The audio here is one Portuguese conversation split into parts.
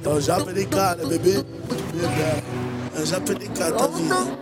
Então já perdi cara, bebê. Eu já perdi cara, tá vindo.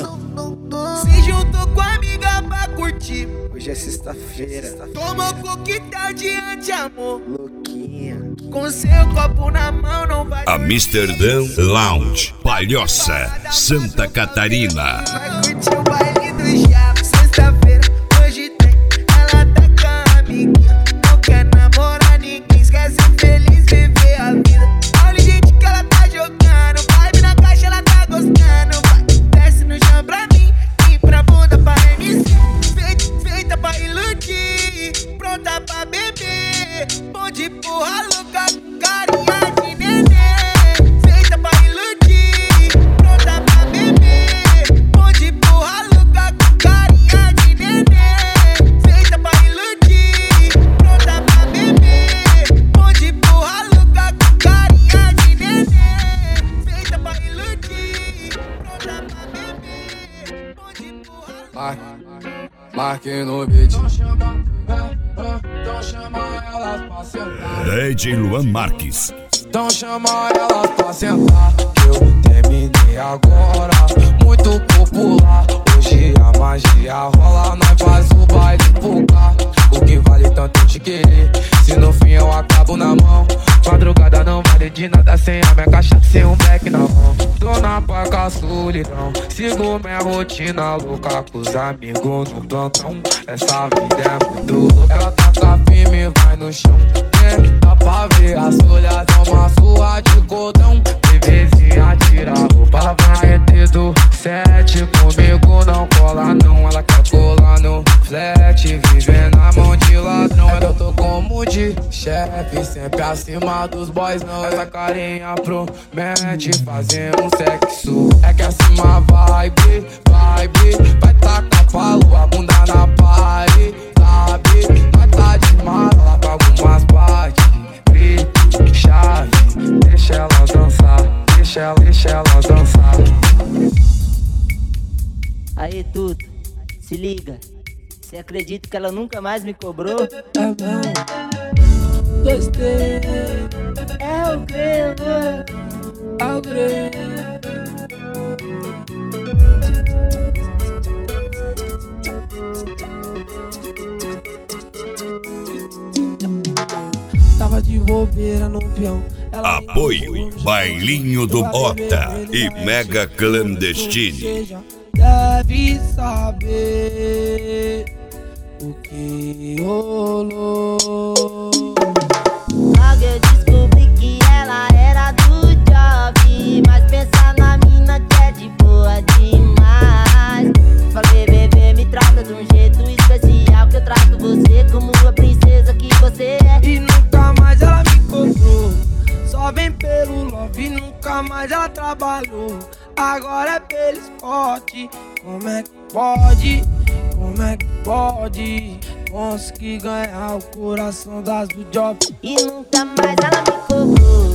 Se juntou com a amiga pra curtir. Hoje é sexta-feira. Toma coquetel diante, amor. Louquinha. Com seu copo na mão não vai. Amsterdã Lounge, Palhoça, Santa Catarina. Vai curtir o baile do Jabo. Sexta-feira, hoje tem. Ela tá com a amiguinha. Não quer namorar ninguém. Esquece feliz viver a vida. Olha o jeito que ela tá jogando. Vibe na caixa, ela tá gostando. Vai, desce no chão pra mim. E pra bunda pra MC. Feita pra iludir. Pronta pra beber. Bom de porra louca. Carinha de neném. Feita pra iludir. Pronta pra beber. Bom de porra louca. Carinha de neném. Feita pra iludir. Pronta pra beber. Bom de porra louca. Carinha de neném. Feita pra iludir. Pronta pra beber. Bom de porra. Marque no beat. Então chama elas pra sentar. DJ Luan Marques. Então chama elas pra sentar. Eu terminei agora, muito popular. Hoje a magia rola, nós faz o baile focar. O que vale tanto te querer, se no fim eu acabo na mão. Madrugada não vale de nada sem a minha cachaça, sem um black na mão. Tô na paca solidão, sigo minha rotina louca com os amigos no plantão. Essa vida é muito louca, ela taca firme, vai no chão. Dá pra ver as folhas, é uma sua de cordão. Bebezinha tira a roupa, vai dedo 7 comigo, não cola não. Ela quer colar no flat, viver na mão de ladrão. Eu tô como de chefe, sempre acima dos boys não. Essa carinha promete fazer um sexo. É que acima vibe, vai tacar palo, a bunda na parede, sabe? Vai tá de mala lá pra algumas partes. Grito, chave, deixa elas dançar, deixa elas dançar. Aí, tudo, se liga. Cê acredita que ela nunca mais me cobrou? Gostei, É o grego. agrei. Tava de bobeira no peão. Apoio Bailinho do Bota e Mega Clandestine. Deve saber o que rolou. Logo eu descobri que ela era do job, mas pensa na mina que é de boa demais. Falei, bebê, me trata de um jeito especial, que eu trato você como a princesa que você é. E nunca mais ela me cobrou, só vem pelo love, nunca mais ela trabalhou. Agora é pelo esporte, como é que pode? Como é que pode conseguir ganhar o coração das do job? E nunca mais ela me cobrou,